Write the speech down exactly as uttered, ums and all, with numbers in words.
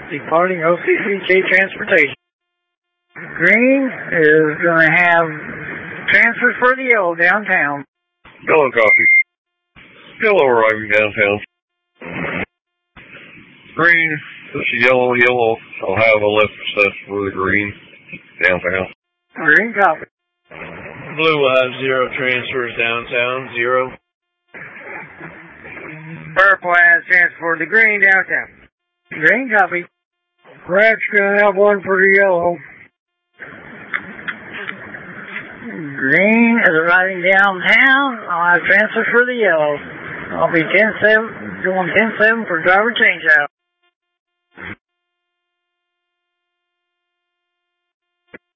departing O C C K Transportation. Green is going to have transfers for the yellow downtown. Yellow copy. Yellow arriving downtown. Green, this is yellow, yellow. I'll have a left assess for the green downtown. Green copy. Blue will have zero transfers downtown, zero. Purple has transfer for the green downtown. Green copy. Red's going to have one for the yellow. Green is arriving downtown. I'll have transfer for the yellow. I'll be ten seven, going ten seven for driver change out.